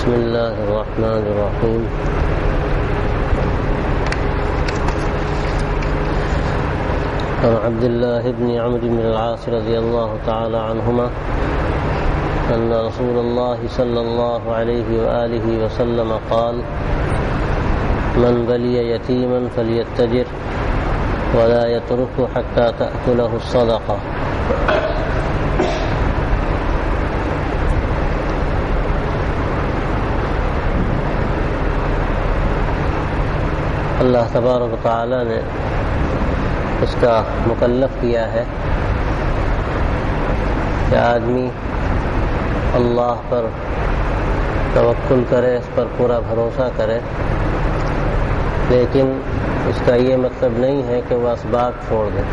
بسم الله الرحمن الرحيم. عن عبد الله بن عمرو بن العاص رضي الله تعالى عنهما أن رسول الله صلى الله عليه وآله وسلم قال: من بلي يتيما فليتجر ولا يتركه حتى تأكله الصدقة. اللہ تبارک و تعالی نے اس کا مکلف کیا ہے کہ آدمی اللہ پر توکل کرے، اس پر پورا بھروسہ کرے، لیکن اس کا یہ مطلب نہیں ہے کہ وہ اسباب چھوڑ دے۔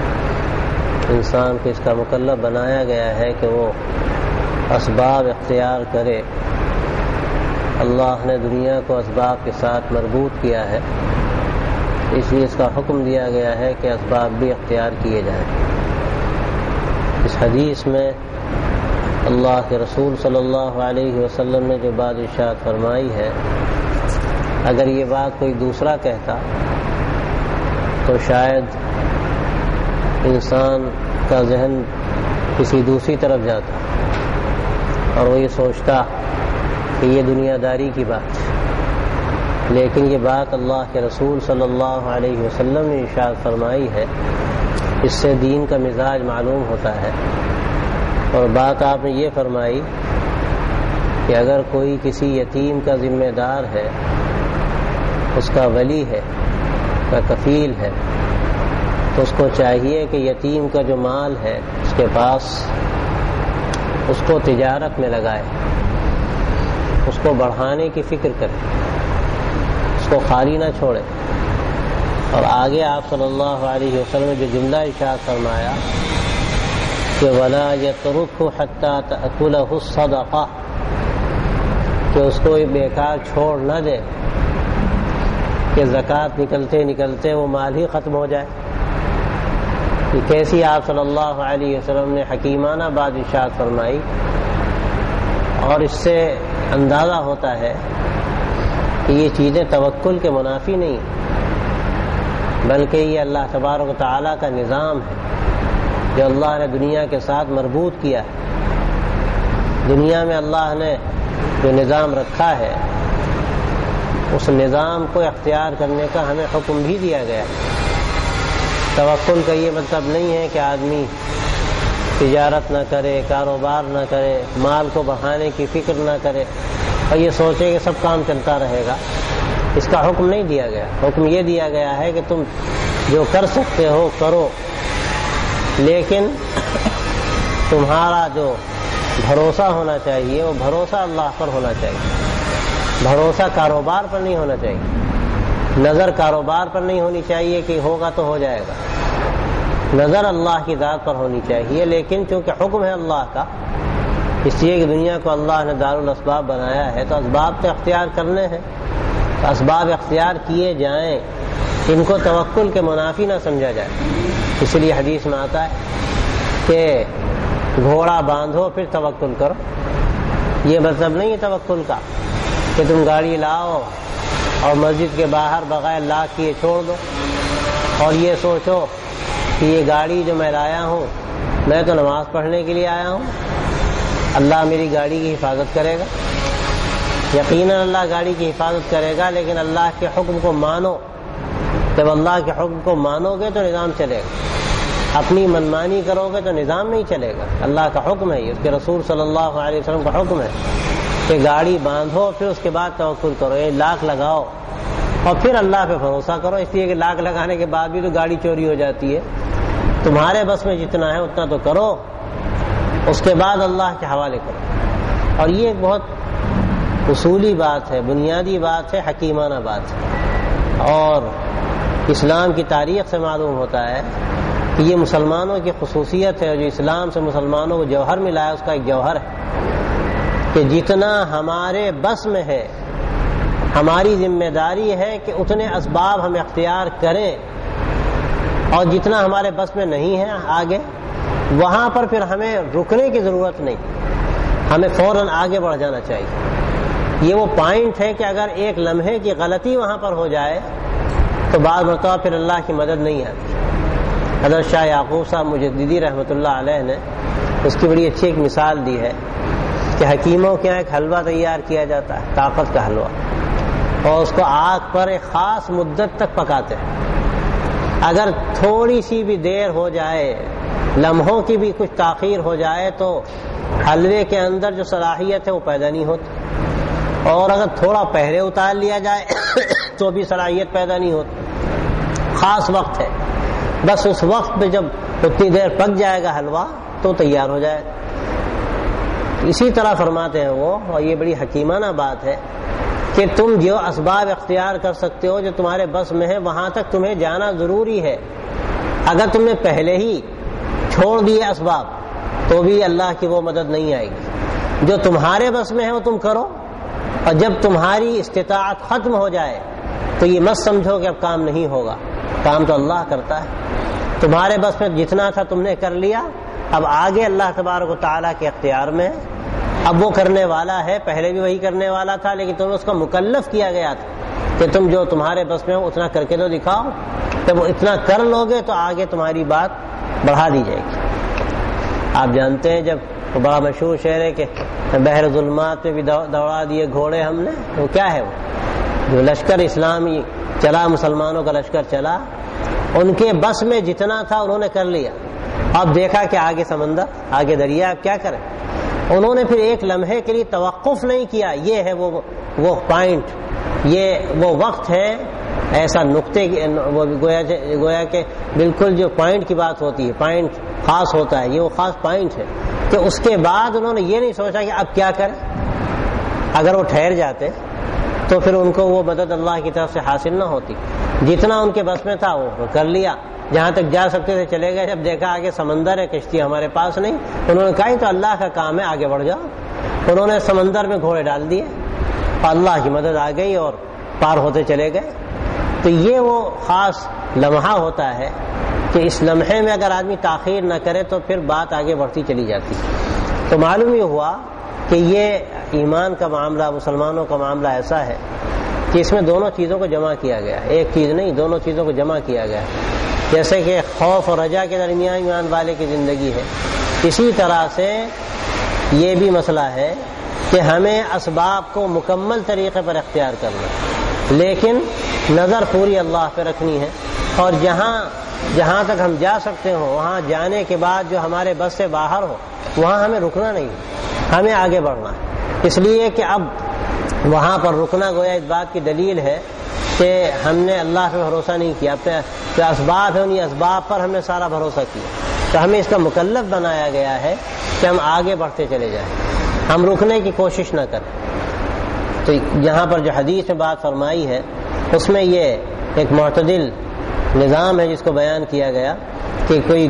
انسان کو اس کا مکلف بنایا گیا ہے کہ وہ اسباب اختیار کرے۔ اللہ نے دنیا کو اسباب کے ساتھ مربوط کیا ہے، اس لیے اس کا حکم دیا گیا ہے کہ اسباب بھی اختیار کیے جائیں۔ اس حدیث میں اللہ کے رسول صلی اللہ علیہ وسلم نے جو بات ارشاد فرمائی ہے، اگر یہ بات کوئی دوسرا کہتا تو شاید انسان کا ذہن کسی دوسری طرف جاتا اور وہ یہ سوچتا کہ یہ دنیا داری کی بات ہے، لیکن یہ بات اللہ کے رسول صلی اللہ علیہ وسلم نے ارشاد فرمائی ہے، اس سے دین کا مزاج معلوم ہوتا ہے۔ اور بات آپ نے یہ فرمائی کہ اگر کوئی کسی یتیم کا ذمہ دار ہے، اس کا ولی ہے، اس کا کفیل ہے، تو اس کو چاہیے کہ یتیم کا جو مال ہے اس کے پاس، اس کو تجارت میں لگائے، اس کو بڑھانے کی فکر کرے، اس کو خالی نہ چھوڑے۔ اور آگے آپ صلی اللہ علیہ وسلم نے جو جملہ ارشاد فرمایا کہ وَلَا يَتْرُكْهُ حَتَّى تَأْكُلَهُ الصَّدَقَةُ، کہ اس کو بیکار چھوڑ نہ دے کہ زکوٰۃ نکلتے نکلتے وہ مال ہی ختم ہو جائے۔ یہ کیسی آپ صلی اللہ علیہ وسلم نے حکیمانہ بات ارشاد فرمائی، اور اس سے اندازہ ہوتا ہے کہ یہ چیزیں توکل کے منافی نہیں، بلکہ یہ اللہ تبارک و تعالیٰ کا نظام ہے جو اللہ نے دنیا کے ساتھ مربوط کیا ہے۔ دنیا میں اللہ نے جو نظام رکھا ہے، اس نظام کو اختیار کرنے کا ہمیں حکم بھی دیا گیا ہے۔ توکل کا یہ مطلب نہیں ہے کہ آدمی تجارت نہ کرے، کاروبار نہ کرے، مال کو بڑھانے کی فکر نہ کرے اور یہ سوچے کہ سب کام چلتا رہے گا۔ اس کا حکم نہیں دیا گیا۔ حکم یہ دیا گیا ہے کہ تم جو کر سکتے ہو کرو، لیکن تمہارا جو بھروسہ ہونا چاہیے وہ بھروسہ اللہ پر ہونا چاہیے۔ بھروسہ کاروبار پر نہیں ہونا چاہیے، نظر کاروبار پر نہیں ہونی چاہیے کہ ہوگا تو ہو جائے گا، نظر اللہ کی ذات پر ہونی چاہیے۔ لیکن چونکہ حکم ہے اللہ کا، اس لیے کہ دنیا کو اللہ نے دارالاسباب بنایا ہے، تو اسباب تو اختیار کرنے ہیں، تو اسباب اختیار کیے جائیں، ان کو توکل کے منافی نہ سمجھا جائے۔ اس لیے حدیث میں آتا ہے کہ گھوڑا باندھو پھر توکل کرو۔ یہ مطلب نہیں ہے توکل کا کہ تم گاڑی لاؤ اور مسجد کے باہر بغیر لاک کیے چھوڑ دو اور یہ سوچو کہ یہ گاڑی جو میں لایا ہوں، میں تو نماز پڑھنے کے لیے آیا ہوں، اللہ میری گاڑی کی حفاظت کرے گا۔ یقیناً اللہ گاڑی کی حفاظت کرے گا، لیکن اللہ کے حکم کو مانو۔ جب اللہ کے حکم کو مانو گے تو نظام چلے گا، اپنی منمانی کرو گے تو نظام نہیں چلے گا۔ اللہ کا حکم ہے، اس کے رسول صلی اللہ علیہ وسلم کا حکم ہے کہ گاڑی باندھو پھر اس کے بعد توکل کرو، یہ لاک لگاؤ اور پھر اللہ پہ بھروسہ کرو۔ اس لیے کہ لاک لگانے کے بعد بھی تو گاڑی چوری ہو جاتی ہے۔ تمہارے بس میں جتنا ہے اتنا تو کرو، اس کے بعد اللہ کے حوالے کرو۔ اور یہ ایک بہت اصولی بات ہے، بنیادی بات ہے، حکیمانہ بات ہے، اور اسلام کی تاریخ سے معلوم ہوتا ہے کہ یہ مسلمانوں کی خصوصیت ہے، جو اسلام سے مسلمانوں کو جوہر ملا ہے، اس کا ایک جوہر ہے کہ جتنا ہمارے بس میں ہے، ہماری ذمہ داری ہے کہ اتنے اسباب ہم اختیار کریں، اور جتنا ہمارے بس میں نہیں ہے آگے، وہاں پر پھر ہمیں رکنے کی ضرورت نہیں، ہمیں فوراً آگے بڑھ جانا چاہیے۔ یہ وہ پوائنٹ ہے کہ اگر ایک لمحے کی غلطی وہاں پر ہو جائے تو بعض مرتبہ پھر اللہ کی مدد نہیں آتی۔ حضرت شاہ یعقوب صاحب مجددی رحمۃ اللہ علیہ نے اس کی بڑی اچھی ایک مثال دی ہے کہ حکیموں کے یہاں ایک حلوہ تیار کیا جاتا ہے، طاقت کا حلوہ، اور اس کو آگ پر ایک خاص مدت تک پکاتے ہیں۔ اگر تھوڑی سی بھی دیر ہو جائے، لمحوں کی بھی کچھ تاخیر ہو جائے تو حلوے کے اندر جو صلاحیت ہے وہ پیدا نہیں ہوتی، اور اگر تھوڑا پہلے اتار لیا جائے تو بھی صلاحیت پیدا نہیں ہوتی۔ خاص وقت ہے، بس اس وقت پہ جب اتنی دیر پک جائے گا حلوہ تو تیار ہو جائے گا۔ اسی طرح فرماتے ہیں وہ، اور یہ بڑی حکیمانہ بات ہے کہ تم جو اسباب اختیار کر سکتے ہو جو تمہارے بس میں ہے وہاں تک تمہیں جانا ضروری ہے۔ اگر تم نے پہلے ہی چھوڑ دیے اسباب تو بھی اللہ کی وہ مدد نہیں آئے گی۔ جو تمہارے بس میں ہے وہ تم کرو، اور جب تمہاری استطاعت ختم ہو جائے تو یہ مت سمجھو کہ اب کام نہیں ہوگا، کام تو اللہ کرتا ہے۔ تمہارے بس میں جتنا تھا تم نے کر لیا، اب آگے اللہ تبارک و تعالیٰ کے اختیار میں ہے۔ اب وہ کرنے والا ہے، پہلے بھی وہی کرنے والا تھا، لیکن تمہیں اس کا مکلف کیا گیا تھا کہ تم جو تمہارے بس میں ہو اتنا کر کے تو دکھاؤ۔ جب وہ اتنا کر لوگے تو آگے تمہاری بات بڑھا دی جائے گی۔ آپ جانتے ہیں جب وہ بڑا مشہور شعر ہے کہ بحر ظلمات میں بھی دوڑا دیے گھوڑے ہم نے، وہ کیا ہے؟ وہ جو لشکر اسلامی چلا، مسلمانوں کا لشکر چلا، ان کے بس میں جتنا تھا انہوں نے کر لیا۔ اب دیکھا کہ آگے سمندر، آگے دریا، اب کیا کریں؟ انہوں نے پھر ایک لمحے کے لیے توقف نہیں کیا۔ یہ ہے وہ پوائنٹ، یہ وہ وقت ہے، ایسا نقطے کی وہ گویا کہ بالکل جو پوائنٹ کی بات ہوتی ہے، پوائنٹ خاص ہوتا ہے، یہ وہ خاص پوائنٹ ہے کہ اس کے بعد انہوں نے یہ نہیں سوچا کہ اب کیا کریں۔ اگر وہ ٹھہر جاتے تو پھر ان کو وہ مدد اللہ کی طرف سے حاصل نہ ہوتی۔ جتنا ان کے بس میں تھا وہ کر لیا، جہاں تک جا سکتے تھے چلے گئے۔ جب دیکھا آگے سمندر ہے، کشتی ہمارے پاس نہیں، انہوں نے کہا ہی تو اللہ کا کام ہے، آگے بڑھ جاؤ۔ انہوں نے سمندر میں گھوڑے ڈال دیے، اللہ کی مدد آ گئی اور پار ہوتے چلے گئے۔ تو یہ وہ خاص لمحہ ہوتا ہے کہ اس لمحے میں اگر آدمی تاخیر نہ کرے تو پھر بات آگے بڑھتی چلی جاتی۔ تو معلوم یہ ہوا کہ یہ ایمان کا معاملہ، مسلمانوں کا معاملہ ایسا ہے کہ اس میں دونوں چیزوں کو جمع کیا گیا، ایک چیز نہیں، دونوں چیزوں کو جمع کیا گیا۔ جیسے کہ خوف اور رجا کے درمیان ایمان والے کی زندگی ہے، اسی طرح سے یہ بھی مسئلہ ہے کہ ہمیں اسباب کو مکمل طریقے پر اختیار کرنا، لیکن نظر پوری اللہ پہ رکھنی ہے، اور جہاں تک ہم جا سکتے ہوں وہاں جانے کے بعد جو ہمارے بس سے باہر ہو وہاں ہمیں رکنا نہیں، ہمیں آگے بڑھنا ہے۔ اس لیے کہ اب وہاں پر رکنا گویا اس بات کی دلیل ہے کہ ہم نے اللہ پہ بھروسہ نہیں کیا، اپنے جو اسباب ہیں انہیں اسباب پر ہم نے سارا بھروسہ کیا۔ تو ہمیں اس کا مکلف بنایا گیا ہے کہ ہم آگے بڑھتے چلے جائیں، ہم رکنے کی کوشش نہ کریں۔ تو یہاں پر جو حدیث میں بات فرمائی ہے اس میں یہ ایک معتدل نظام ہے جس کو بیان کیا گیا کہ کوئی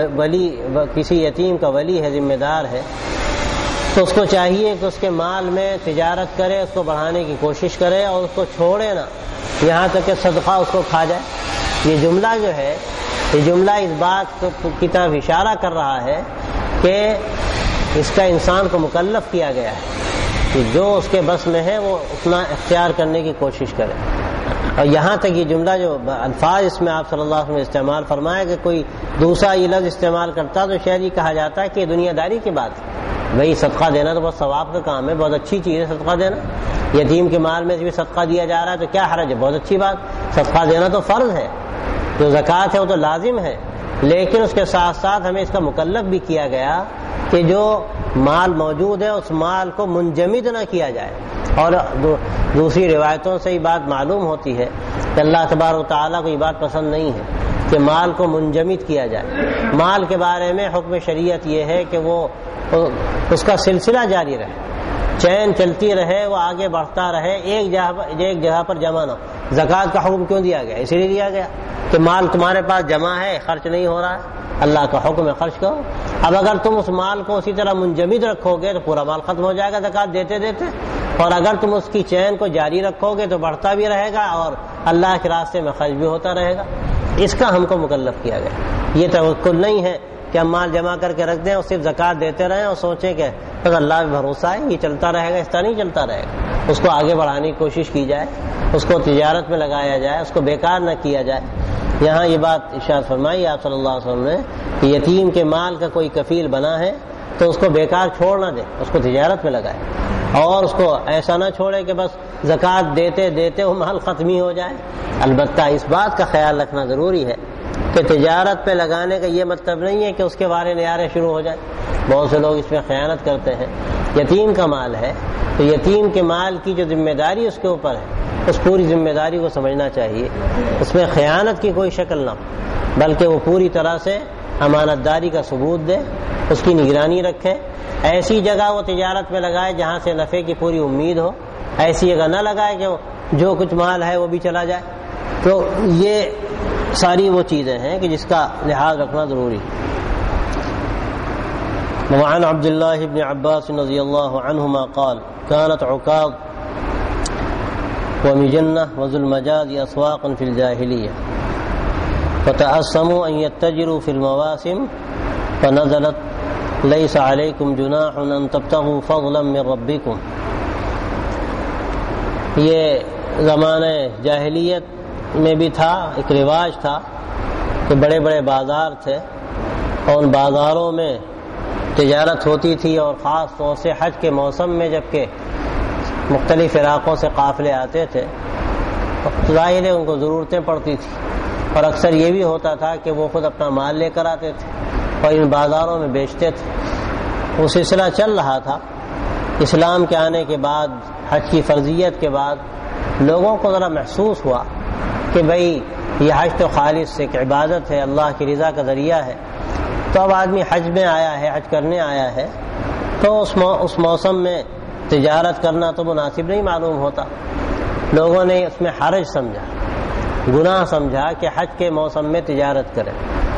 کسی یتیم کا ولی ہے، ذمہ دار ہے، تو اس کو چاہیے کہ اس کے مال میں تجارت کرے، اس کو بڑھانے کی کوشش کرے اور اس کو چھوڑے نہ یہاں تک کہ صدقہ اس کو کھا جائے۔ یہ جملہ جو ہے، یہ جملہ اس بات کی طرف اشارہ کر رہا ہے کہ اس کا انسان کو مکلف کیا گیا ہے کہ جو اس کے بس میں ہے وہ اتنا اختیار کرنے کی کوشش کرے۔ اور یہاں تک یہ جملہ جو الفاظ اس میں آپ صلی اللہ علیہ وسلم نے استعمال فرمایا کہ کوئی دوسرا یہ لفظ استعمال کرتا تو شاید یہ کہا جاتا ہے کہ یہ دنیا داری کی بات ہے۔ بھئی صدقہ دینا تو بہت ثواب کا کام ہے، بہت اچھی چیز ہے صدقہ دینا، یتیم کے مال میں سے بھی صدقہ دیا جا رہا ہے تو کیا حرج ہے، بہت اچھی بات۔ صدقہ دینا تو فرض ہے، جو زکوٰۃ ہے وہ تو لازم ہے، لیکن اس کے ساتھ ساتھ ہمیں اس کا مکلف بھی کیا گیا کہ جو مال موجود ہے اس مال کو منجمد نہ کیا جائے۔ اور دوسری روایتوں سے یہ بات معلوم ہوتی ہے کہ اللہ تبارک و تعالیٰ کو یہ بات پسند نہیں ہے کہ مال کو منجمد کیا جائے۔ مال کے بارے میں حکم شریعت یہ ہے کہ وہ اس کا سلسلہ جاری رہے، چین چلتی رہے، وہ آگے بڑھتا رہے، ایک جگہ پر جمع نہ ہو۔ زکوٰۃ کا حکم کیوں دیا گیا؟ اسی لیے دیا گیا کہ مال تمہارے پاس جمع ہے، خرچ نہیں ہو رہا ہے، اللہ کا حکم ہے خرچ کرو۔ اب اگر تم اس مال کو اسی طرح منجمد رکھو گے تو پورا مال ختم ہو جائے گا زکوٰۃ دیتے دیتے، اور اگر تم اس کی چین کو جاری رکھو گے تو بڑھتا بھی رہے گا اور اللہ کے راستے میں خرچ بھی ہوتا رہے گا۔ اس کا ہم کو مکلف کیا گیا۔ یہ توکل نہیں ہے کہ ہم مال جمع کر کے رکھ دیں اور صرف زکوٰۃ دیتے رہیں اور سوچیں کہ بس اللہ پہ بھروسہ ہے یہ چلتا رہے گا، اس طرح نہیں چلتا رہے گا۔ اس کو آگے بڑھانے کی کوشش کی جائے، اس کو تجارت میں لگایا جائے، اس کو بیکار نہ کیا جائے۔ یہاں یہ بات ارشاد فرمائی آپ صلی اللہ علیہ وسلم نے کہ یتیم کے مال کا کوئی کفیل بنا ہے تو اس کو بیکار چھوڑ نہ دے، اس کو تجارت میں لگائے، اور اس کو ایسا نہ چھوڑے کہ بس زکوٰۃ دیتے دیتے وہ مال ختم ہی ہو جائے۔ البتہ اس بات کا خیال رکھنا ضروری ہے کہ تجارت پہ لگانے کا یہ مطلب نہیں ہے کہ اس کے بارے نعرے شروع ہو جائے۔ بہت سے لوگ اس میں خیانت کرتے ہیں۔ یتیم کا مال ہے تو یتیم کے مال کی جو ذمہ داری اس کے اوپر ہے اس پوری ذمہ داری کو سمجھنا چاہیے، اس میں خیانت کی کوئی شکل نہ ہو، بلکہ وہ پوری طرح سے امانت داری کا ثبوت دے، اس کی نگرانی رکھے۔ ایسی جگہ وہ تجارت میں لگائے جہاں سے نفع کی پوری امید ہو، ایسی جگہ نہ لگائے کہ جو کچھ مال ہے وہ بھی چلا جائے۔ تو یہ ساری وہ چیزیں ہیں کہ جس کا لحاظ رکھنا ضروری ہے۔ وعن عبد الله بن عباس رضي الله عنهما قال كانت عكاظ ومجنة وذو المجاز أسواقا في الجاهلية فتأسموا أن يتجروا في المواسم فنزلت ليس عليكم جناح أن تبتغوا فضلا من ربكم۔ یہ زمانہ جاہلیت میں بھی تھا، ایک رواج تھا کہ بڑے بڑے بازار تھے اور ان بازاروں میں تجارت ہوتی تھی، اور خاص طور سے حج کے موسم میں جبکہ مختلف علاقوں سے قافلے آتے تھے، ظاہر ہے ان کو ضرورتیں پڑتی تھیں، اور اکثر یہ بھی ہوتا تھا کہ وہ خود اپنا مال لے کر آتے تھے اور ان بازاروں میں بیچتے تھے۔ وہ سلسلہ چل رہا تھا۔ اسلام کے آنے کے بعد، حج کی فرضیت کے بعد، لوگوں کو ذرا محسوس ہوا کہ بھئی یہ حج تو خالص ایک عبادت ہے، اللہ کی رضا کا ذریعہ ہے، تو اب آدمی حج میں آیا ہے، حج کرنے آیا ہے، تو اس موسم میں تجارت کرنا تو مناسب نہیں معلوم ہوتا۔ لوگوں نے اس میں حرج سمجھا، گناہ سمجھا کہ حج کے موسم میں تجارت کریں،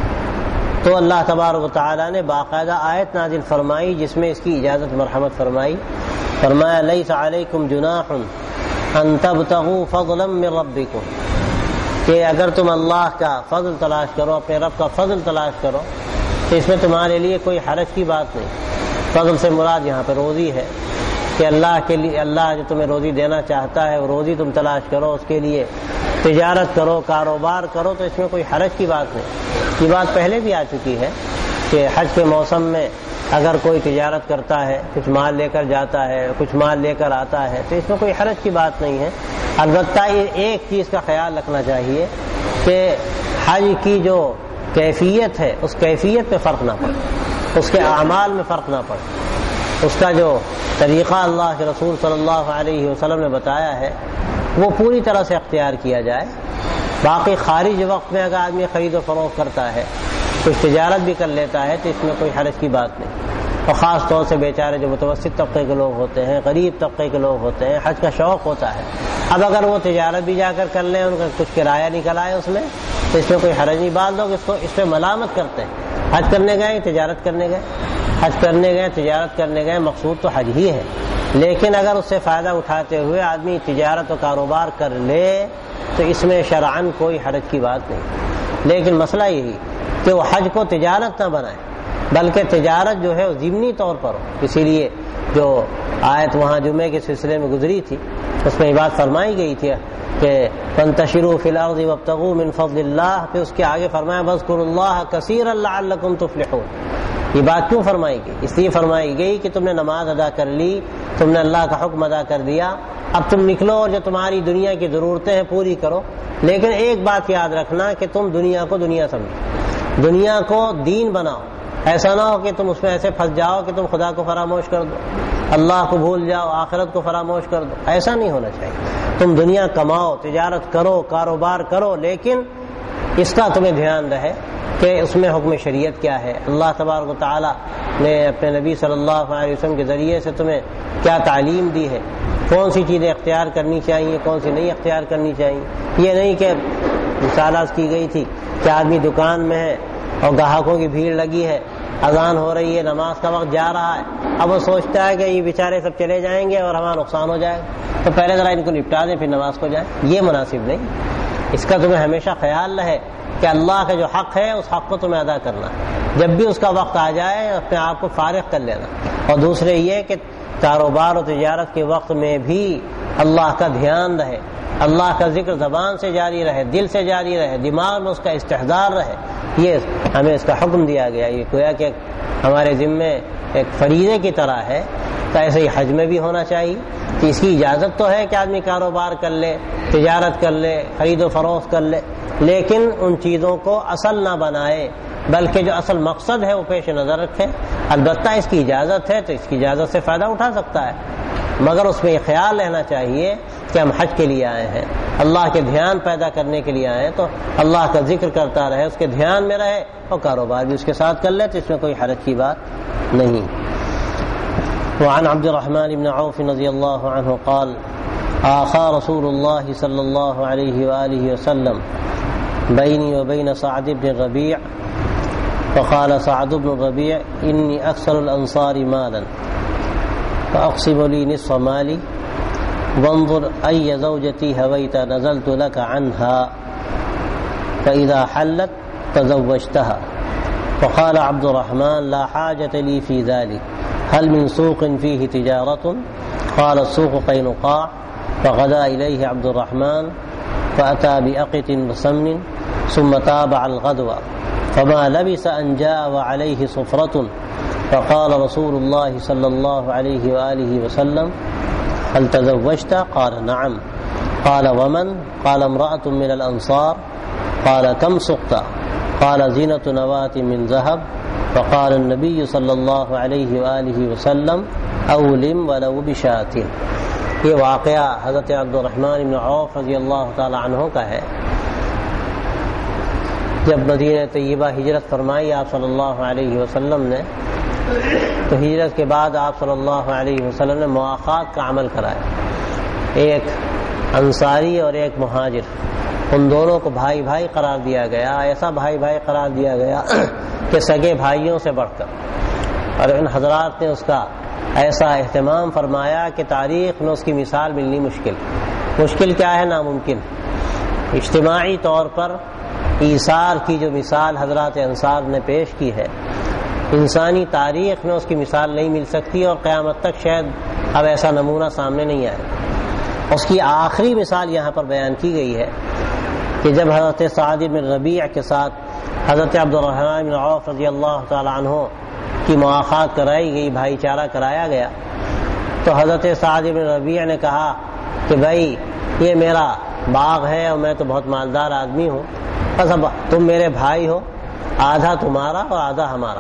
تو اللہ تبارک و تعالی نے باقاعدہ آیت نازل فرمائی جس میں اس کی اجازت مرحمت فرمائی۔ فرمایا لیس علیکم جناح ان تبتغوا فضلا من ربکم، کہ اگر تم اللہ کا فضل تلاش کرو، اپنے رب کا فضل تلاش کرو، تو اس میں تمہارے لیے کوئی حرج کی بات نہیں۔ فضل سے مراد یہاں پہ روزی ہے کہ اللہ کے لیے، اللہ جو تمہیں روزی دینا چاہتا ہے وہ روزی تم تلاش کرو، اس کے لیے تجارت کرو، کاروبار کرو، تو اس میں کوئی حرج کی بات نہیں۔ یہ بات پہلے بھی آ چکی ہے کہ حج کے موسم میں اگر کوئی تجارت کرتا ہے، کچھ مال لے کر جاتا ہے، کچھ مال لے کر آتا ہے، تو اس میں کوئی حرج کی بات نہیں ہے۔ البتہ ایک چیز کا خیال رکھنا چاہیے کہ حج کی جو کیفیت ہے اس کیفیت پہ فرق نہ پڑے، اس کے اعمال میں فرق نہ پڑے، اس کا جو طریقہ اللہ کے رسول صلی اللہ علیہ وسلم نے بتایا ہے وہ پوری طرح سے اختیار کیا جائے۔ باقی خارج وقت میں اگر آدمی خرید و فروخت کرتا ہے، کچھ تجارت بھی کر لیتا ہے، تو اس میں کوئی حرج کی بات نہیں۔ اور خاص طور سے بیچارے جو متوسط طبقے کے لوگ ہوتے ہیں، غریب طبقے کے لوگ ہوتے ہیں، حج کا شوق ہوتا ہے، اب اگر وہ تجارت بھی جا کر لیں، ان کا کچھ کرایہ نکل آئے اس میں، تو اس میں کوئی حرج نہیں۔ بعض لوگ اس پہ ملامت کرتے ہیں، حج کرنے گئے تجارت کرنے گئے، حج کرنے گئے تجارت کرنے گئے، مقصود تو حج ہی ہے، لیکن اگر اس سے فائدہ اٹھاتے ہوئے آدمی تجارت و کاروبار کر لے تو اس میں شرعاً کوئی حرج کی بات نہیں۔ لیکن مسئلہ یہی کہ وہ حج کو تجارت نہ بنائے، بلکہ تجارت جو ہے وہ ضمنی طور پر ہو۔ اسی لیے جو آیت وہاں جمعے کے سلسلے میں گزری تھی اس میں یہ بات فرمائی گئی تھی کہ فانتشروا فی الارض وابتغوا من فضل اللہ، پھر اس کے آگے فرمایا واذکروا اللہ کثیرا لعلکم تفلحون۔ یہ بات کیوں فرمائی گئی؟ اس لیے فرمائی گئی کہ تم نے نماز ادا کر لی، تم نے اللہ کا حکم ادا کر دیا، اب تم نکلو اور جو تمہاری دنیا کی ضرورتیں ہیں پوری کرو، لیکن ایک بات یاد رکھنا کہ تم دنیا کو دنیا سمجھو، دنیا کو دین بناؤ۔ ایسا نہ ہو کہ تم اس میں ایسے پھنس جاؤ کہ تم خدا کو فراموش کر دو، اللہ کو بھول جاؤ، آخرت کو فراموش کر دو۔ ایسا نہیں ہونا چاہیے۔ تم دنیا کماؤ، تجارت کرو، کاروبار کرو، لیکن اس کا تمہیں دھیان رہے کہ اس میں حکم شریعت کیا ہے، اللہ تبارک و تعالی نے اپنے نبی صلی اللہ علیہ وسلم کے ذریعے سے تمہیں کیا تعلیم دی ہے، کون سی چیزیں اختیار کرنی چاہیے، کون سی نہیں اختیار کرنی چاہیے۔ یہ نہیں کہ مثال کی گئی تھی کہ آدمی دکان میں ہے اور گاہکوں کی بھیڑ لگی ہے، اذان ہو رہی ہے، نماز کا وقت جا رہا ہے، اب وہ سوچتا ہے کہ یہ بیچارے سب چلے جائیں گے اور ہمارا نقصان ہو جائے گا، تو پہلے ذرا ان کو نپٹا دیں پھر نماز کو جائیں۔ یہ مناسب نہیں۔ اس کا تمہیں ہمیشہ خیال رہے کہ اللہ کا جو حق ہے اس حق کو تمہیں ادا کرنا، جب بھی اس کا وقت آ جائے اپنے آپ کو فارغ کر لینا۔ اور دوسرے یہ کہ کاروبار و تجارت کے وقت میں بھی اللہ کا دھیان رہے، اللہ کا ذکر زبان سے جاری رہے، دل سے جاری رہے، دماغ میں اس کا استحضار رہے۔ یہ ہمیں اس کا حکم دیا گیا، یہ گویا کہ ہمارے ذمے ایک فریضے کی طرح ہے۔ تو ایسے ہی حج میں بھی ہونا چاہیے کہ اس کی اجازت تو ہے کہ آدمی کاروبار کر لے، تجارت کر لے، خرید و فروخت کر لے، لیکن ان چیزوں کو اصل نہ بنائے، بلکہ جو اصل مقصد ہے وہ پیش نظر رکھے۔ البتہ اس کی اجازت ہے تو اس کی اجازت سے فائدہ اٹھا سکتا ہے، مگر اس میں یہ خیال رہنا چاہیے کہ ہم حج کے لیے آئے ہیں، اللہ کے دھیان پیدا کرنے کے لیے آئے ہیں، تو اللہ کا ذکر کرتا رہے، اس کے دھیان میں رہے، اور کاروبار بھی اس کے ساتھ کر لے، تو اس میں کوئی حرج کی بات نہیں۔ وعن عبد الرحمن بن عوف رضی اللہ عنہ قال آخى رسول اللہ صلی اللہ علیہ وآلہ وسلم بینی وبین سعد بن الربیع فقال سعد بن الربیع انی اکثر الانصار مالا فاقسم لی نصف مالی وانظر ای زوجتی ہویت نزلت لك عنها فاذا حلت تزوجتها فقال عبد الرحمن لا حاجة لي في ذلك هل من سوق فيه تجارة؟ قال السوق قينقاع فغدا إليه عبد الرحمن فأتى بأقط وسمن ثم تابع الغدو فما لبث أن جاء وعليه صفرة فقال رسول الله صلى الله عليه وآله وسلم هل تزوجت؟ قال نعم. قال ومن؟ قال امرأة من الأنصار. قال كم سقت؟ قال زينة نواة من ذهب. فقال النبي صلی اللہ علیہ وآلہ وسلم اولم ولو بشاة. یہ واقعہ حضرت عبد الرحمن بن عوف رضی اللہ تعالی عنہ کا ہے۔ جب مدینہ طیبہ ہجرت فرمائی آپ صلی اللہ علیہ وسلم نے، تو ہجرت کے بعد آپ صلی اللہ علیہ وسلم نے مواخات کا عمل کرایا، ایک انصاری اور ایک مہاجر، ان دونوں کو بھائی بھائی قرار دیا گیا، ایسا بھائی بھائی قرار دیا گیا کہ سگے بھائیوں سے بڑھ کر، اور ان حضرات نے اس کا ایسا اہتمام فرمایا کہ تاریخ میں اس کی مثال ملنی مشکل کیا ہے، ناممکن۔ اجتماعی طور پر ایثار کی جو مثال حضرات انصار نے پیش کی ہے، انسانی تاریخ میں اس کی مثال نہیں مل سکتی، اور قیامت تک شاید اب ایسا نمونہ سامنے نہیں آئے۔ اس کی آخری مثال یہاں پر بیان کی گئی ہے کہ جب حضرت سعد بن ربیع کے ساتھ حضرت عبد الرحمن بن عوف رضی اللہ تعالی عنہ کی مواخات کرائی گئی، بھائی چارہ کرایا گیا، تو حضرت سعد بن ربیع نے کہا کہ بھائی یہ میرا باغ ہے اور میں تو بہت مالدار آدمی ہوں، بس اب تم میرے بھائی ہو، آدھا تمہارا اور آدھا ہمارا۔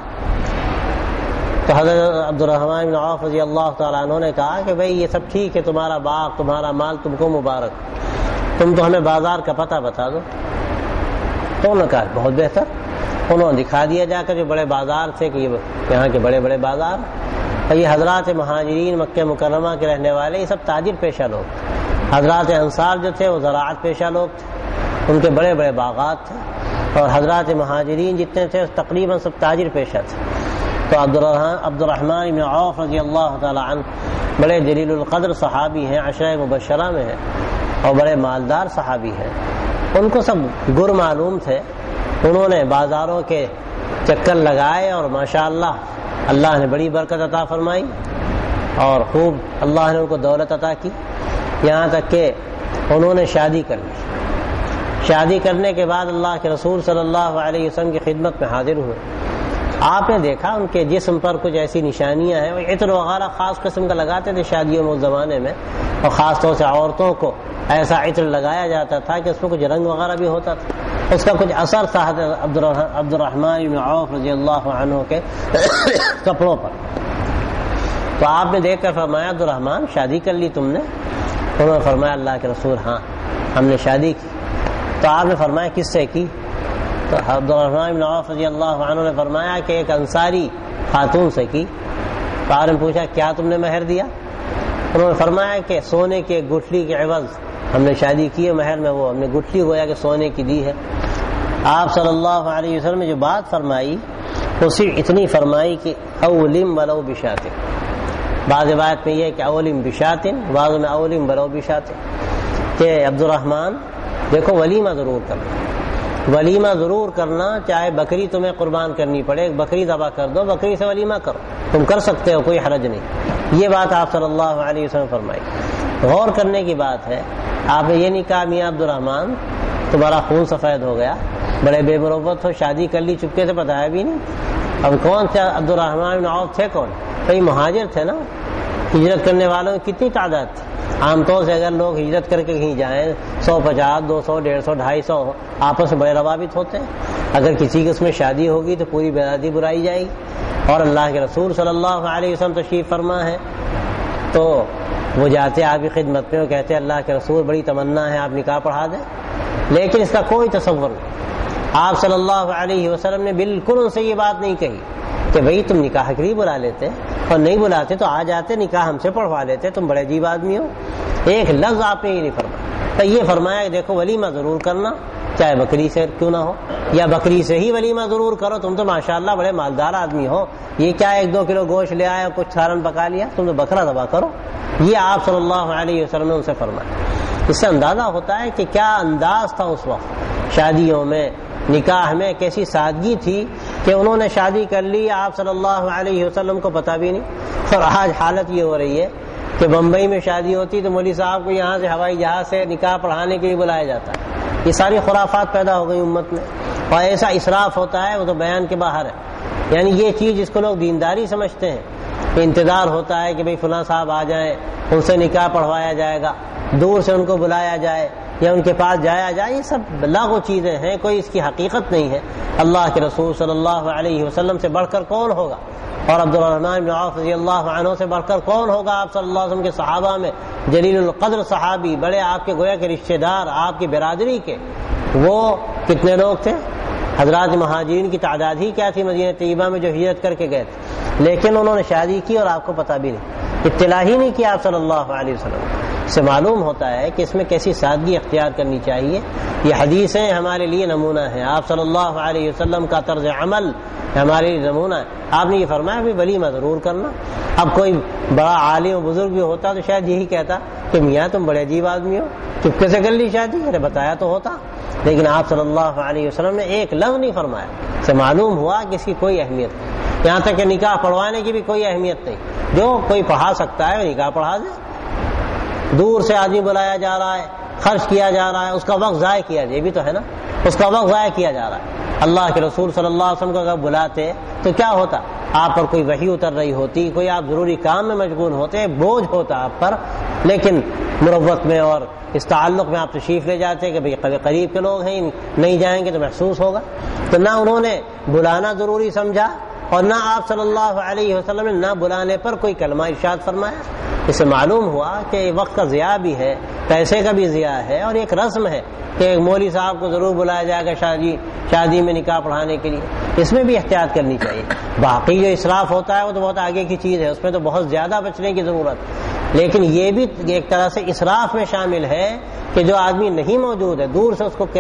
تو حضرت عبد الرحمن بن عوف رضی اللہ تعالیٰ عنہ نے کہا کہ بھئی یہ سب ٹھیک ہے، تمہارا باغ تمہارا مال تم کو مبارک، تم تو ہمیں بازار کا پتہ بتا دو۔ تو انہوں نے کہا بہت بہتر، انہوں نے دکھا دیا جا کر جو بڑے بازار تھے کہ یہاں کے بڑے بڑے بازار، اور یہ حضرات مہاجرین مکہ مکرمہ کے رہنے والے یہ سب تاجر پیشہ لوگ تھے۔ حضرات انصار جو تھے وہ زراعت پیشہ لوگ تھے، ان کے بڑے بڑے باغات تھے، اور حضرات مہاجرین جتنے تھے تقریباً سب تاجر پیشہ تھے۔ تو عبد الرحمن بن عوف رضی اللہ تعالی عنہ بڑے جلیل القدر صحابی ہیں، عشرہ مبشرہ میں ہیں، اور بڑے مالدار صحابی ہیں، ان کو سب گر معلوم تھے۔ انہوں نے بازاروں کے چکر لگائے اور ماشاءاللہ اللہ نے بڑی برکت عطا فرمائی، اور خوب اللہ نے ان کو دولت عطا کی، یہاں تک کہ انہوں نے شادی کر لی۔ شادی کرنے کے بعد اللہ کے رسول صلی اللہ علیہ وسلم کی خدمت میں حاضر ہوئے۔ آپ نے دیکھا ان کے جسم پر کچھ ایسی نشانیاں ہیں، وہ عطر وغیرہ خاص قسم کا لگاتے تھے شادیوں میں اس زمانے میں، اور خاص طور سے عورتوں کو ایسا عطر لگایا جاتا تھا کہ اس میں کچھ رنگ وغیرہ بھی ہوتا تھا، اس کا کچھ اثر تھا عبد الرحمن بن عوف رضی اللہ عنہ کے کپڑوں پر۔ تو آپ نے دیکھ کر فرمایا عبد الرحمن شادی کر لی تم نے؟ انہوں نے فرمایا اللہ کے رسول ہاں ہم نے شادی کی۔ تو آپ نے فرمایا کس سے کی؟ تو عبد الرحمن بن عوف رضی اللہ عنہ نے فرمایا کہ ایک انصاری خاتون سے کی۔ تو آپ نے پوچھا کیا تم نے مہر دیا؟ انہوں نے فرمایا کہ سونے کے گٹھلی کے عوض ہم نے شادی کی ہے، مہر میں وہ ہم نے گٹھلی گویا کہ سونے کی دی ہے۔ آپ صلی اللہ علیہ وسلم نے جو بات فرمائی وہ صرف اتنی فرمائی کہ اولم ولو بشاتن، بعض روایت میں یہ کہ اولم بشاتن، بعض میں اولم ولو بشاتن، کہ عبد الرحمن دیکھو ولیمہ ضرور کرنا، ولیمہ ضرور کرنا، چاہے بکری تمہیں قربان کرنی پڑے، ایک بکری ذبح کر دو، بکری سے ولیمہ کرو، تم کر سکتے ہو، کوئی حرج نہیں۔ یہ بات آپ صلی اللہ علیہ وسلم فرمائی۔ غور کرنے کی بات ہے، آپ نے یہ نہیں کہا میاں عبد الرحمن تمہارا خون سفید ہو گیا، بڑے بے مروت ہو، شادی کر لی چپکے سے، بتایا بھی نہیں۔ اب کون تھے عبد الرحمن بن عوف؟ تھے کون؟ کئی مہاجر تھے نا، ہجرت کرنے والوں کی کتنی تعداد تھی؟ عام طور سے اگر لوگ ہجرت کر کے کہیں جائیں 150 200 150 250 آپس میں بڑے روابط ہوتے ہیں، اگر کسی کی اس میں شادی ہوگی تو پوری برادری برائی جائے گی۔ اور اللہ کے رسول صلی اللہ علیہ وسلم تشریف فرما ہے تو وہ جاتے آپ کی خدمت میں، وہ کہتے اللہ کے رسول بڑی تمنا ہے آپ نکاح پڑھا دیں، لیکن اس کا کوئی تصور نہیں۔ آپ صلی اللہ علیہ وسلم نے بالکل ان سے یہ بات نہیں کہی کہ بھئی تم نکاح کے لیے بلا لیتے، اور نہیں بلاتے تو آ جاتے نکاح ہم سے پڑھوا لیتے، تم بڑے عجیب آدمی ہو۔ ایک لفظ آپ نے یہ نہیں فرمایا، تو یہ فرمایا کہ دیکھو ولیمہ ضرور کرنا، چاہے بکری سے کیوں نہ ہو، یا بکری سے ہی ولیمہ ضرور کرو، تم تو ماشاءاللہ بڑے مالدار آدمی ہو، یہ کیا 1-2 کلو گوشت لے آئے اور کچھ سالن پکا لیا، تم تو بکرا ذبح کرو۔ یہ آپ صلی اللہ علیہ وسلم نے ان سے فرمایا۔ اس سے اندازہ ہوتا ہے کہ کیا انداز تھا اس وقت، شادیوں میں، نکاح میں کیسی سادگی تھی کہ انہوں نے شادی کر لی، آپ صلی اللہ علیہ وسلم کو پتہ بھی نہیں۔ اور آج حالت یہ ہو رہی ہے کہ بمبئی میں شادی ہوتی تو مولوی صاحب کو یہاں سے ہوائی جہاز سے نکاح پڑھانے کے لیے بلایا جاتا ہے۔ یہ ساری خرافات پیدا ہو گئی امت میں، اور ایسا اسراف ہوتا ہے وہ تو بیان کے باہر ہے۔ یعنی یہ چیز جس کو لوگ دینداری سمجھتے ہیں، انتظار ہوتا ہے کہ بھئی فلاں صاحب آ جائیں، ان سے نکاح پڑھوایا جائے گا، دور سے ان کو بلایا جائے یا ان کے پاس جایا جائے، یہ سب لاغو چیزیں ہیں، کوئی اس کی حقیقت نہیں ہے۔ اللہ کے رسول صلی اللہ علیہ وسلم سے بڑھ کر کون ہوگا، اور عبد الرحمن بن عوف رضی اللہ عنہ سے بڑھ کر کون ہوگا آپ صلی اللہ علیہ وسلم کے صحابہ میں؟ جلیل القدر صحابی، بڑے آپ کے گویا کے رشتہ دار، آپ کی برادری کے، وہ کتنے لوگ تھے؟ حضرات مہاجرین کی تعداد ہی کیا تھی مدینہ طیبہ میں جو ہجرت کر کے گئے تھے، لیکن انہوں نے شادی کی اور آپ کو پتہ بھی نہیں، اطلاع ہی نہیں کیا آپ صلی اللہ علیہ وسلم سے۔ معلوم ہوتا ہے کہ اس میں کیسی سادگی اختیار کرنی چاہیے۔ یہ حدیثیں ہمارے لیے نمونہ ہیں، آپ صلی اللہ علیہ وسلم کا طرز عمل ہمارے لیے نمونہ ہے۔ آپ نے یہ فرمایا کہ ولیمہ ضرور کرنا۔ اب کوئی بڑا عالم و بزرگ بھی ہوتا تو شاید یہی کہتا کہ میاں تم بڑے عجیب آدمی ہو، چپکے سے کر لی شادی، ارے بتایا تو ہوتا۔ لیکن آپ صلی اللہ علیہ وسلم نے ایک لفظ نہیں فرمایا، سے معلوم ہوا کہ اس کی کوئی اہمیت نہیں، یہاں تک کہ نکاح پڑھوانے کی بھی کوئی اہمیت نہیں، جو کوئی پڑھا سکتا ہے وہ نکاح پڑھا دے۔ دور سے آدمی بلایا جا رہا ہے، خرچ کیا جا رہا ہے، اس کا وقت ضائع کیا جائے، یہ بھی تو ہے نا، اس کا وقت ضائع کیا جا رہا ہے۔ اللہ کے رسول صلی اللہ علیہ وسلم کو اگر بلاتے تو کیا ہوتا؟ آپ پر کوئی وحی اتر رہی ہوتی، کوئی آپ ضروری کام میں مشغول ہوتے، بوجھ ہوتا آپ پر، لیکن مروت میں اور اس تعلق میں آپ تشریف لے جاتے کہ بھئی قریب کے لوگ ہیں، نہیں جائیں گے تو محسوس ہوگا۔ تو نہ انہوں نے بلانا ضروری سمجھا، اور نہ آپ صلی اللہ علیہ وسلم نے نہ بلانے پر کوئی کلمہ ارشاد فرمایا۔ اس سے معلوم ہوا کہ وقت کا ضیاع بھی ہے، پیسے کا بھی ضیاع ہے، اور ایک رسم ہے کہ ایک مولوی صاحب کو ضرور بلایا جائے گا شادی میں نکاح پڑھانے کے لیے، اس میں بھی احتیاط کرنی چاہیے۔ باقی جو اسراف ہوتا ہے وہ تو بہت آگے کی چیز ہے، اس میں تو بہت زیادہ بچنے کی ضرورت، لیکن یہ بھی ایک طرح سے اسراف میں شامل ہے کہ جو آدمی نہیں موجود ہے، دور سے اس کو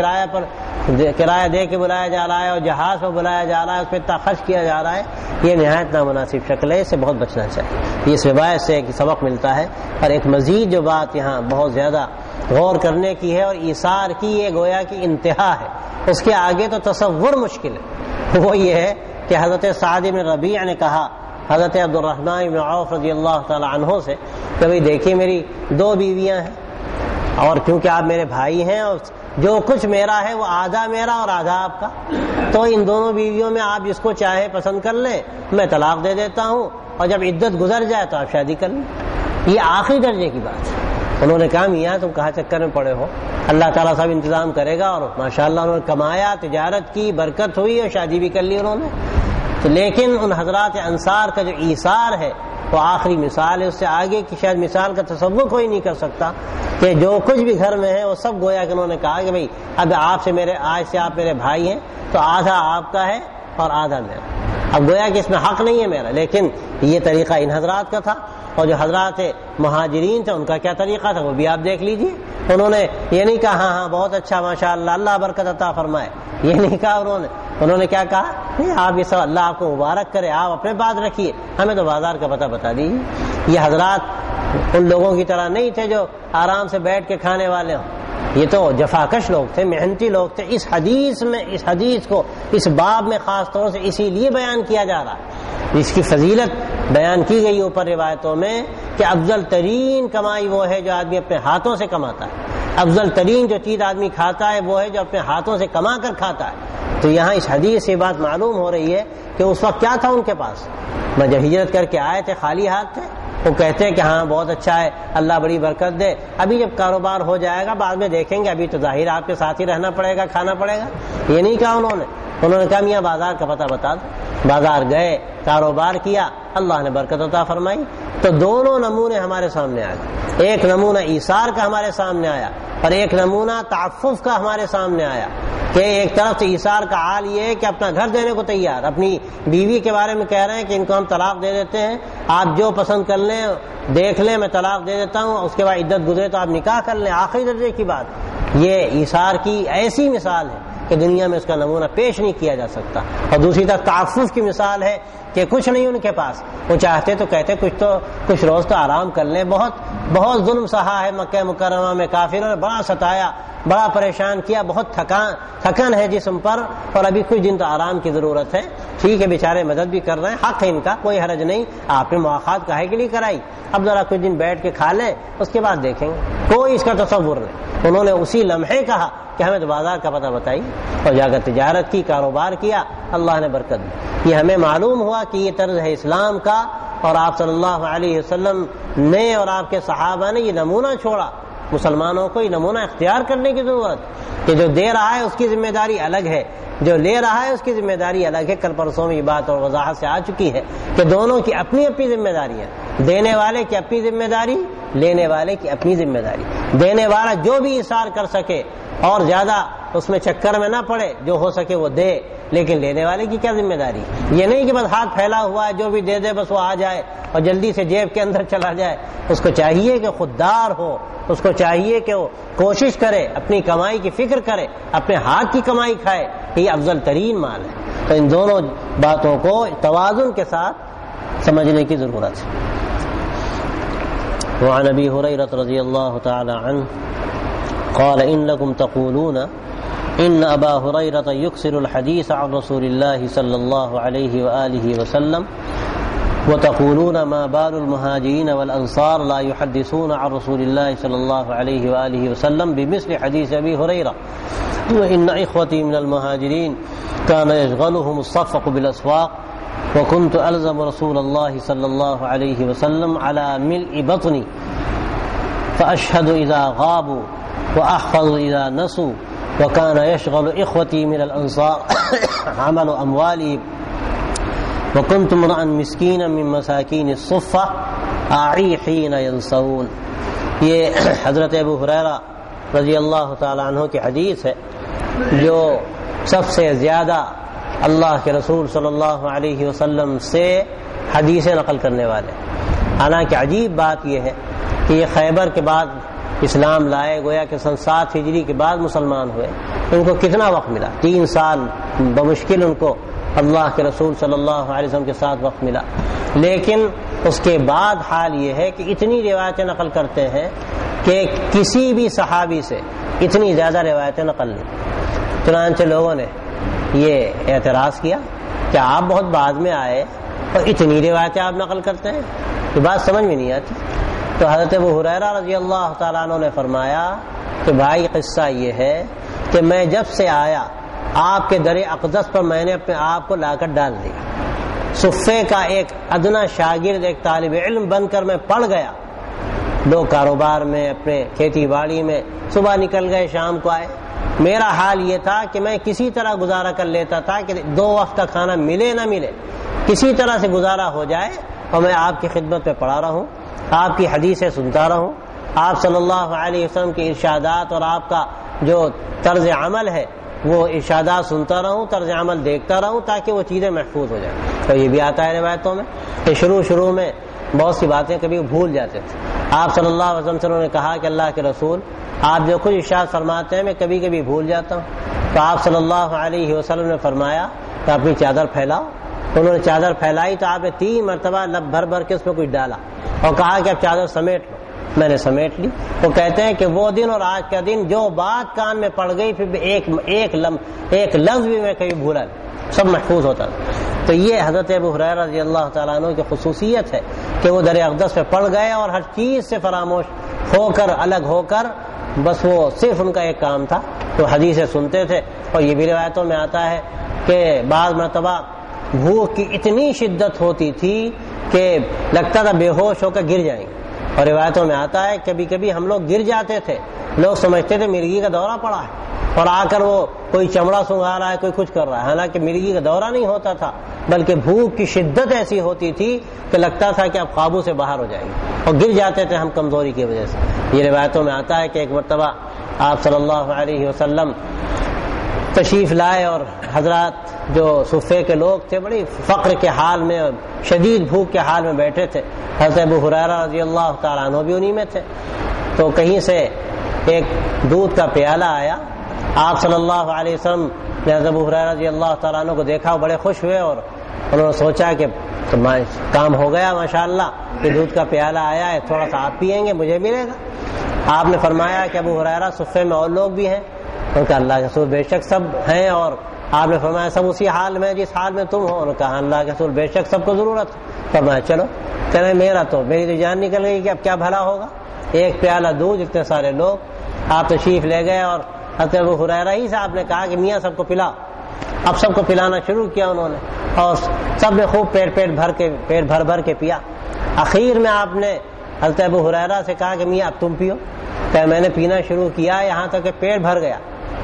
کرایہ دے کے بلایا جا رہا ہے اور جہاز پر بلایا جا رہا ہے، اس پہ اتنا خرچ کیا جا رہا ہے، یہ نہایت نامناسب شکل ہے، اس سے بہت بچنا چاہیے۔ اس روایت سے ایک سبق ملتا ہے۔ اور ایک مزید جو بات یہاں بہت زیادہ غور کرنے کی ہے اور ایثار کی یہ گویا کی انتہا ہے، اس کے آگے تو تصور مشکل ہے، وہ یہ ہے کہ حضرت سعد بن ربیع نے کہا حضرت عبد الرحمن بن عوف رضی اللہ تعالی عنہ سے کہ بھئی دیکھیے میری 2 بیویاں ہیں، اور کیونکہ آپ میرے بھائی ہیں اور جو کچھ میرا ہے وہ آدھا میرا اور آدھا آپ کا، تو ان دونوں بیویوں میں آپ جس کو چاہے پسند کر لیں، میں طلاق دے دیتا ہوں، اور جب عدت گزر جائے تو آپ شادی کر لیں۔ یہ آخری درجے کی بات ہے۔ انہوں نے کہا میاں تم کہاں چکر میں پڑے ہو، اللہ تعالیٰ سب انتظام کرے گا، اور ماشاءاللہ انہوں نے کمایا، تجارت کی، برکت ہوئی اور شادی بھی کر لی انہوں نے۔ تو لیکن ان حضرات انصار کا جو ایثار ہے وہ آخری مثال ہے، اس سے آگے کی شاید مثال کا تصور کوئی نہیں کر سکتا کہ جو کچھ بھی گھر میں ہے وہ سب گویا کہ انہوں نے کہا کہ بھئی اب آج سے آپ میرے بھائی ہیں تو آدھا آپ کا ہے اور آدھا میرا۔ اب گویا کہ اس میں حق نہیں ہے میرا، لیکن یہ طریقہ ان حضرات کا تھا، اور جو حضرات مہاجرین تھے ان کا کیا طریقہ تھا وہ بھی آپ دیکھ لیجئے۔ انہوں نے یہ نہیں کہا ہاں بہت اچھا ماشاءاللہ اللہ برکت عطا فرمائے، یہ نہیں کہا انہوں نے کیا کہا، آپ یہ سب اللہ آپ کو مبارک کرے، آپ اپنے بات رکھیے، ہمیں تو بازار کا پتہ بتا دیجیے۔ یہ حضرات ان لوگوں کی طرح نہیں تھے جو آرام سے بیٹھ کے کھانے والے ہوں، یہ تو جفاکش لوگ تھے، محنتی لوگ تھے. اس حدیث کو اس باب میں خاص طور سے اسی لیے بیان کیا جا رہا ہے، اس کی فضیلت بیان کی گئی اوپر روایتوں میں کہ افضل ترین کمائی وہ ہے جو آدمی اپنے ہاتھوں سے کماتا ہے، افضل ترین جو چیز آدمی کھاتا ہے وہ ہے جو اپنے ہاتھوں سے کما کر کھاتا ہے. تو یہاں اس حدیث سے بات معلوم ہو رہی ہے کہ اس وقت کیا تھا ان کے پاس. میں جب ہجرت کر کے آئے تھے خالی ہاتھ تھے. وہ کہتے ہیں کہ ہاں بہت اچھا ہے، اللہ بڑی برکت دے، ابھی جب کاروبار ہو جائے گا بعد میں دیکھیں گے، ابھی تو ظاہر آپ کے ساتھ ہی رہنا پڑے گا، کھانا پڑے گا. یہ نہیں کہا انہوں نے کہا میاں بازار کا پتہ بتا دو. بازار گئے، کاروبار کیا، اللہ نے برکت عطا فرمائی. تو دونوں نمونے ہمارے سامنے آ گئے. ایک نمونہ ایثار کا ہمارے سامنے آیا اور ایک نمونہ تعفف کا ہمارے سامنے آیا کہ ایک طرف سے ایثار کا حال یہ ہے کہ اپنا گھر دینے کو تیار، اپنی بیوی کے بارے میں کہہ رہے ہیں کہ ان کو ہم طلاق دے دیتے ہیں، آپ جو پسند کر لیں دیکھ لیں، میں طلاق دے دیتا ہوں، اس کے بعد عدت گزرے تو آپ نکاح کر لیں. آخری درجے کی بات. یہ ایثار کی ایسی مثال ہے کہ دنیا میں اس کا نمونہ پیش نہیں کیا جا سکتا. اور دوسری طرف تعفف کی مثال ہے کہ کچھ نہیں ان کے پاس، وہ چاہتے تو کہتے کچھ روز تو آرام کر لیں. بہت ظلم سہا ہے مکہ مکرمہ میں، کافروں نے بڑا ستایا، بڑا پریشان کیا، بہت تھکن ہے جسم پر، اور ابھی کچھ دن تو آرام کی ضرورت ہے. ٹھیک ہے، بیچارے مدد بھی کر رہے ہیں، حق ہے ان کا، کوئی حرج نہیں. آپ نے مواخات کاہے کے لیے کرائی؟ اب ذرا کچھ دن بیٹھ کے کھا لیں، اس کے بعد دیکھیں گے. کوئی اس کا تصور نہیں. انہوں نے اسی لمحے کہا کہ ہمیں تو بازار کا پتہ بتائی، اور جا کر تجارت کی، کاروبار کیا، اللہ نے برکت دی. یہ ہمیں معلوم ہوا کہ یہ طرز ہے اسلام کا، اور آپ صلی اللہ علیہ وسلم نے اور آپ کے صحابہ نے یہ نمونہ چھوڑا. مسلمانوں کو یہ نمونہ اختیار کرنے کی ضرورت کہ جو دے رہا ہے اس کی ذمہ داری الگ ہے، جو لے رہا ہے اس کی ذمہ داری الگ ہے. کل پرسوں میں یہ بات اور وضاحت سے آ چکی ہے کہ دونوں کی اپنی اپنی ذمہ داری ہے. دینے والے کی اپنی ذمہ داری، لینے والے کی اپنی ذمہ داری. دینے والا جو بھی ایثار کر سکے اور زیادہ اس میں چکر میں نہ پڑے، جو ہو سکے وہ دے. لیکن لینے والے کی کیا ذمہ داری؟ یہ نہیں کہ بس ہاتھ پھیلا ہوا ہے، جو بھی دے دے بس وہ آ جائے اور جلدی سے جیب کے اندر چلا جائے. اس کو چاہیے کہ خوددار ہو، اس کو چاہیے کہ وہ کوشش کرے، اپنی کمائی کی فکر کرے، اپنے ہاتھ کی کمائی کھائے. یہ افضل ترین مال ہے. تو ان دونوں باتوں کو توازن کے ساتھ سمجھنے کی ضرورت ہے. وعن ابی ہریرہ رضی اللہ تعالی عنہ قال انکم تقولون ان ابا ہریرہ یکثر الحدیث عن رسول اللہ صلی اللہ علیہ وآلہ وسلم وتقولون ما بال المهاجرين والأنصار لا يحدثون عن رسول الله صلى الله عليه وآله وسلم بمثل حديث أبي هريرة وإن إخوتي من المهاجرين كان يشغلهم الصفق بالأسواق وكنت ألزم رسول الله صلى الله عليه وسلم على ملء بطني فأشهد إذا غابوا وأحفظ إذا نسوا وكان يشغل إخوتي من الأنصار عمل أموالهم وكنت امرأ مسكينا من مساكين الصفة أعي حين ينسون. یہ حضرت ابو ہریرہ رضی اللہ تعالی عنہ کی حدیث ہے جو سب سے زیادہ اللہ کے رسول صلی اللہ علیہ وسلم سے حدیثیں نقل کرنے والے. حالانکہ عجیب بات یہ ہے کہ یہ خیبر کے بعد اسلام لائے، گویا کہ سن 7 ہجری کے بعد مسلمان ہوئے. ان کو کتنا وقت ملا؟ 3 سال بمشکل ان کو اللہ کے رسول صلی اللہ علیہ وسلم کے ساتھ وقت ملا. لیکن اس کے بعد حال یہ ہے کہ اتنی روایتیں نقل کرتے ہیں کہ کسی بھی صحابی سے اتنی زیادہ روایتیں نقل نہیں. چنانچہ لوگوں نے یہ اعتراض کیا کہ آپ بہت بعد میں آئے اور اتنی روایتیں آپ نقل کرتے ہیں، یہ بات سمجھ میں نہیں آتی. تو حضرت ابو ہریرہ رضی اللہ تعالیٰ عنہ نے فرمایا کہ بھائی قصہ یہ ہے کہ میں جب سے آیا آپ کے در اقدس پر میں نے اپنے آپ کو لا کر ڈال دیا. صفے کا ایک ادنا شاگرد، ایک طالب علم بن کر میں پڑ گیا. لوگ کاروبار میں، اپنے کھیتی باڑی میں صبح نکل گئے، شام کو آئے. میرا حال یہ تھا کہ میں کسی طرح گزارا کر لیتا تھا کہ 2 وقت کا کھانا ملے نہ ملے، کسی طرح سے گزارا ہو جائے اور میں آپ کی خدمت میں پڑا رہوں، آپ کی حدیثیں سنتا رہوں، آپ صلی اللہ علیہ وسلم کے ارشادات اور آپ کا جو طرز عمل ہے وہ ارشادات سنتا رہوں، طرز عمل دیکھتا رہوں تاکہ وہ چیزیں محفوظ ہو جائیں. تو یہ بھی آتا ہے روایتوں میں کہ شروع میں بہت سی باتیں کبھی بھول جاتے تھے. آپ صلی اللہ علیہ وسلم سے انہوں نے کہا کہ اللہ کے رسول آپ جو کچھ ارشاد فرماتے ہیں میں کبھی کبھی بھول جاتا ہوں. تو آپ صلی اللہ علیہ وسلم نے فرمایا کہ اپنی چادر پھیلاؤ. انہوں نے چادر پھیلائی تو آپ نے 3 مرتبہ لب بھر کے اس میں کچھ ڈالا اور کہا کہ اب چادر سمیٹ لو. میں نے سمیٹ لی۔ وہ کہتے ہیں کہ وہ دن اور آج کا دن جو بات کان میں پڑ گئی پھر ایک لفظ بھی میں کبھی بھولا نہیں، سب محفوظ ہوتا تھا۔ تو یہ حضرت ابو ہریرہ رضی اللہ تعالیٰ عنہ کی خصوصیت ہے کہ وہ در اقدس پہ پڑ گئے اور ہر چیز سے فراموش ہو کر، الگ ہو کر، بس وہ صرف ان کا ایک کام تھا تو حدیثیں سنتے تھے۔ اور یہ بھی روایتوں میں آتا ہے کہ بعض مرتبہ بھوک کی اتنی شدت ہوتی تھی کہ لگتا تھا بے ہوش ہو کر گر جائیں گے، اور روایتوں میں آتا ہے کبھی کبھی ہم لوگ گر جاتے تھے، لوگ سمجھتے تھے مرگی کا دورہ پڑا ہے، اور آ کر وہ کوئی چمڑا سنگھا رہا ہے، کوئی کچھ کر رہا ہے، حالانکہ مرگی کا دورہ نہیں ہوتا تھا، بلکہ بھوک کی شدت ایسی ہوتی تھی کہ لگتا تھا کہ اب قابو سے باہر ہو جائیں گے، اور گر جاتے تھے ہم کمزوری کی وجہ سے۔ یہ روایتوں میں آتا ہے کہ ایک مرتبہ آپ صلی اللہ علیہ وسلم تشریف لائے اور حضرات جو صفے کے لوگ تھے بڑی فقر کے حال میں، شدید بھوک کے حال میں بیٹھے تھے۔ حضرت ابو ہریرہ رضی اللہ تعالیٰ عنہ بھی انہی میں تھے۔ تو کہیں سے ایک دودھ کا پیالہ آیا، آپ صلی اللہ علیہ وسلم نے حضرت ابو ہریرہ رضی اللہ تعالیٰ عنہ کو دیکھا، وہ بڑے خوش ہوئے اور انہوں نے سوچا کہ کام ہو گیا ماشاءاللہ، یہ دودھ کا پیالہ آیا ہے، تھوڑا سا آپ پیئیں گے مجھے ملے گا۔ آپ نے فرمایا کہ ابو ہریرہ صفے میں اور لوگ بھی ہیں؟ ان کا اللہ کے رسول بے شک سب ہیں، اور آپ نے فرمایا سب اسی حال میں جس حال میں تم ہو؟ انہوں نے کہا اللہ کے رسول بے شک سب کو ضرورت ہے۔ فرمایا چلو، کہنے میری تو جان نکل گئی کہ اب کیا بھلا ہوگا، ایک پیالہ دودھ اتنے سارے لوگ۔ آپ تشریف لے گئے اور حضرت ابو ہریرہ ہی سے آپ نے کہا کہ میاں سب کو پلا۔ اب سب کو پلانا شروع کیا انہوں نے، اور سب نے خوب پیٹ بھر کے پیا۔ اخیر میں آپ نے حضرت ابو ہریرہ سے کہا کہ میاں اب تم پیو۔ کہ میں نے پینا شروع کیا یہاں تک کہ پیٹ بھر گیا،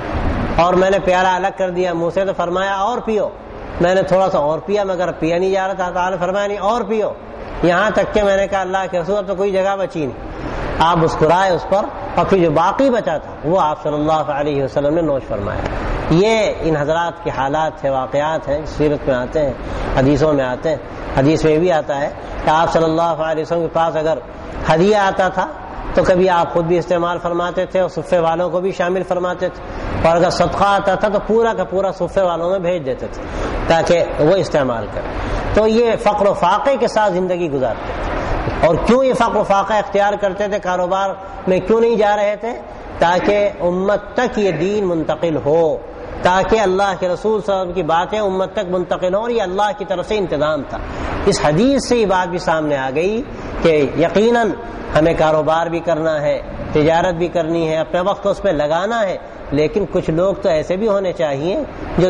اور میں نے پیالہ الگ کر دیا منہ سے، تو فرمایا اور پیو۔ میں نے تھوڑا سا اور پیا مگر پیا نہیں جا رہا تھا، تعالیٰ نے فرمایا نہیں اور پیو، یہاں تک کہ میں نے کہا اللہ کے رسول اب تو کوئی جگہ بچی نہیں۔ آپ مسکرائے اس پر، اور پھر جو باقی بچا تھا وہ آپ صلی اللہ علیہ وسلم نے نوش فرمایا۔ یہ ان حضرات کے حالات ہیں، واقعات ہیں، سیرت میں آتے ہیں، حدیثوں میں آتے ہیں۔ حدیث میں بھی آتا ہے کہ آپ صلی اللہ علیہ وسلم کے پاس اگر ہدیہ آتا تھا تو کبھی آپ خود بھی استعمال فرماتے تھے اور صفے والوں کو بھی شامل فرماتے تھے، اور اگر صدقہ آتا تھا تو پورا کا پورا صفے والوں میں بھیج دیتے تھے تاکہ وہ استعمال کریں۔ تو یہ فقر و فاقے کے ساتھ زندگی گزارتے تھے۔ اور کیوں یہ فقر و فاقہ اختیار کرتے تھے، کاروبار میں کیوں نہیں جا رہے تھے؟ تاکہ امت تک یہ دین منتقل ہو، تاکہ اللہ کے رسول صلی اللہ علیہ وسلم کی باتیں امت تک منتقل ہوں، اور یہ اللہ کی طرف سے انتظام تھا۔ اس حدیث سے یہ بات بھی سامنے آ گئی کہ یقیناً ہمیں کاروبار بھی کرنا ہے، تجارت بھی کرنی ہے، اپنا وقت اس پہ لگانا ہے، لیکن کچھ لوگ تو ایسے بھی ہونے چاہیے جو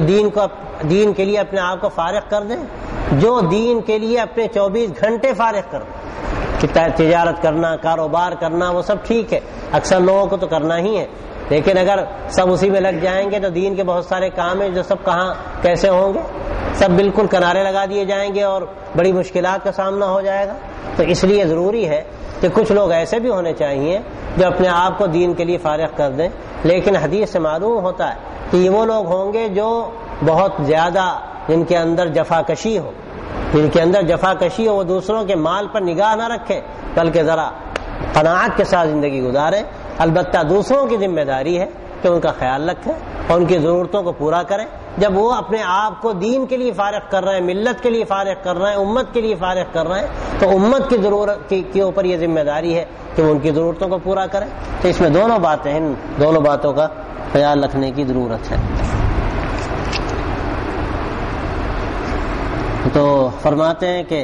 دین کے لیے اپنے آپ کو فارغ کر دیں، جو دین کے لیے اپنے 24 گھنٹے فارغ کر دیں۔ تجارت کرنا، کاروبار کرنا وہ سب ٹھیک ہے، اکثر لوگوں کو تو کرنا ہی ہے، لیکن اگر سب اسی میں لگ جائیں گے تو دین کے بہت سارے کام ہیں جو سب کہاں کیسے ہوں گے، سب بالکل کنارے لگا دیے جائیں گے اور بڑی مشکلات کا سامنا ہو جائے گا۔ تو اس لیے ضروری ہے کہ کچھ لوگ ایسے بھی ہونے چاہیے جو اپنے آپ کو دین کے لیے فارغ کر دیں، لیکن حدیث سے معلوم ہوتا ہے کہ یہ وہ لوگ ہوں گے جو بہت زیادہ جن کے اندر جفاکشی ہو، وہ دوسروں کے مال پر نگاہ نہ رکھیں بلکہ ذرا قناعت کے ساتھ زندگی گزاریں۔ البتہ دوسروں کی ذمہ داری ہے کہ ان کا خیال رکھیں اور ان کی ضرورتوں کو پورا کریں۔ جب وہ اپنے آپ کو دین کے لیے فارغ کر رہے ہیں، ملت کے لیے فارغ کر رہے ہیں، امت کے لیے فارغ کر رہے ہیں، تو امت کی ضرورت کے اوپر یہ ذمہ داری ہے کہ وہ ان کی ضرورتوں کو پورا کریں۔ تو اس میں دونوں باتیں ہیں، ان دونوں باتوں کا خیال رکھنے کی ضرورت ہے۔ تو فرماتے ہیں کہ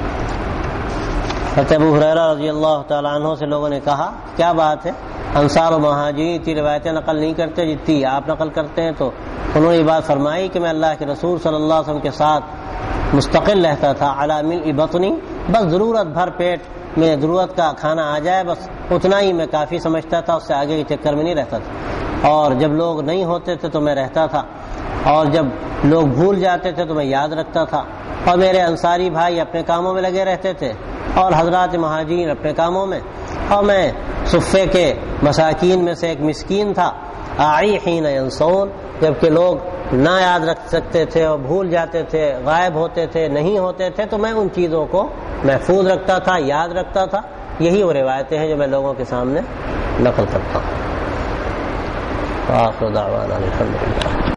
حضرت ابو ہریرہ رضی اللہ تعالیٰ عنہ سے لوگوں نے کہا کیا بات ہے، انصار و مہاجرین اتنی روایتیں نقل نہیں کرتے جتنی آپ نقل کرتے ہیں؟ تو انہوں نے یہ بات فرمائی کہ میں اللہ کے رسول صلی اللہ علیہ وسلم کے ساتھ مستقل رہتا تھا، علی ملء بطنی، بس ضرورت بھر پیٹ میں ضرورت کا کھانا آ جائے بس اتنا ہی میں کافی سمجھتا تھا، اس سے آگے کے چکر میں نہیں رہتا تھا، اور جب لوگ نہیں ہوتے تھے تو میں رہتا تھا، اور جب لوگ بھول جاتے تھے تو میں یاد رکھتا تھا، اور میرے انصاری بھائی اپنے کاموں میں لگے رہتے تھے اور حضرات مہاجرین اپنے کاموں میں، اور میں صفے کے مساکین میں سے ایک مسکین تھا، اعی حین ینسون، جبکہ لوگ نہ یاد رکھ سکتے تھے اور بھول جاتے تھے، غائب ہوتے تھے، نہیں ہوتے تھے، تو میں ان چیزوں کو محفوظ رکھتا تھا، یاد رکھتا تھا۔ یہی وہ روایتیں ہیں جو میں لوگوں کے سامنے نقل کرتا ہوں۔ وآخر دعوانا الحمدللہ۔